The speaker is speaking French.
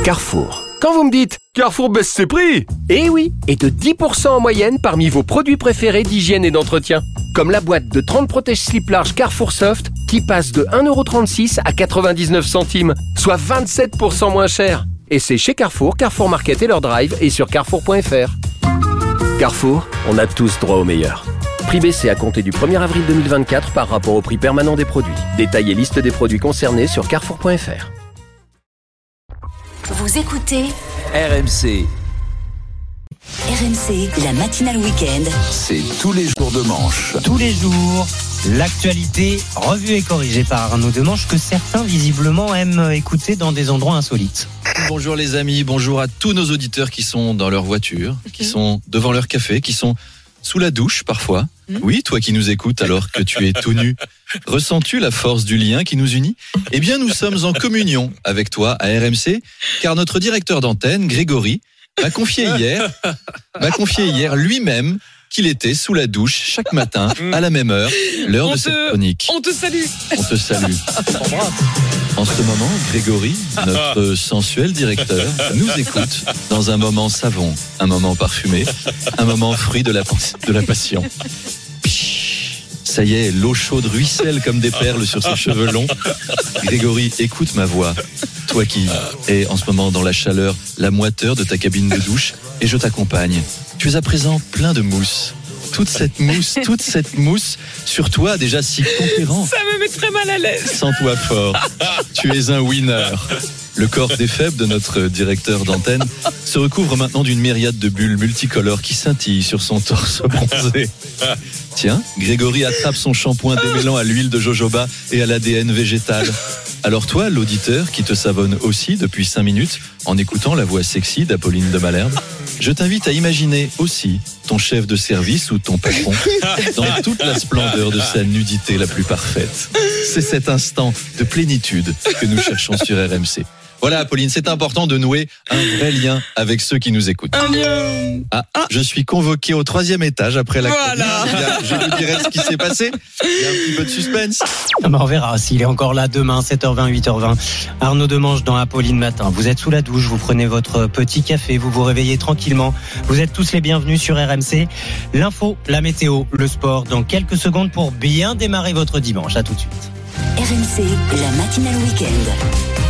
Carrefour. Quand vous me dites « Carrefour baisse ses prix !» Eh oui, et de 10% en moyenne parmi vos produits préférés d'hygiène et d'entretien. Comme la boîte de 30 protège-slips larges Carrefour Soft qui passe de 1,36€ à 99 centimes, soit 27% moins cher. Et c'est chez Carrefour, Carrefour Market et leur drive et sur carrefour.fr. Carrefour, on a tous droit au meilleur. Prix baissé à compter du 1er avril 2024 par rapport au prix permanent des produits. Détail et liste des produits concernés sur carrefour.fr. Vous écoutez RMC. RMC, la matinale week-end. C'est tous les jours de manche. Tous les jours, l'actualité revue et corrigée par Arnaud Demanche que certains visiblement aiment écouter dans des endroits insolites. Bonjour les amis, bonjour à tous nos auditeurs qui sont dans leur voiture, qui sont devant leur café, qui sont sous la douche parfois. Oui, toi qui nous écoutes alors que tu es tout nu, ressens-tu la force du lien qui nous unit ? Eh bien, nous sommes en communion avec toi à RMC, car notre directeur d'antenne, Grégory, m'a confié hier lui-même qu'il était sous la douche chaque matin à la même heure, l'heure de cette chronique. On te salue. On te salue. En ce moment, Grégory, notre sensuel directeur, nous écoute dans un moment savon, un moment parfumé, un moment fruit de la passion. Ça y est, l'eau chaude ruisselle comme des perles sur ses cheveux longs. Grégory, écoute ma voix. Toi qui es en ce moment dans la chaleur, la moiteur de ta cabine de douche, et je t'accompagne. Tu es à présent plein de mousse. Toute cette mousse sur toi déjà si conquérant. Ça me met très mal à l'aise. Sens-toi fort. Tu es un winner. Le corps des faibles de notre directeur d'antenne se recouvre maintenant d'une myriade de bulles multicolores qui scintillent sur son torse bronzé. Tiens, Grégory attrape son shampoing démêlant à l'huile de jojoba et à l'ADN végétal. Alors toi, l'auditeur qui te savonne aussi depuis 5 minutes en écoutant la voix sexy d'Apolline de Malherbe, je t'invite à imaginer aussi ton chef de service ou ton patron dans toute la splendeur de sa nudité la plus parfaite. C'est cet instant de plénitude que nous cherchons sur RMC. Voilà, Apolline, c'est important de nouer un vrai lien avec ceux qui nous écoutent. Je suis convoqué au 3e étage après la chronique. Je vous dirai ce qui s'est passé. Il y a un petit peu de suspense. On verra s'il est encore là demain, 7h20, 8h20. Arnaud Demanche dans Apolline Matin. Vous êtes sous la douche, vous prenez votre petit café, vous vous réveillez tranquillement. Vous êtes tous les bienvenus sur RMC. L'info, la météo, le sport dans quelques secondes pour bien démarrer votre dimanche. À tout de suite. RMC, la matinale week-end.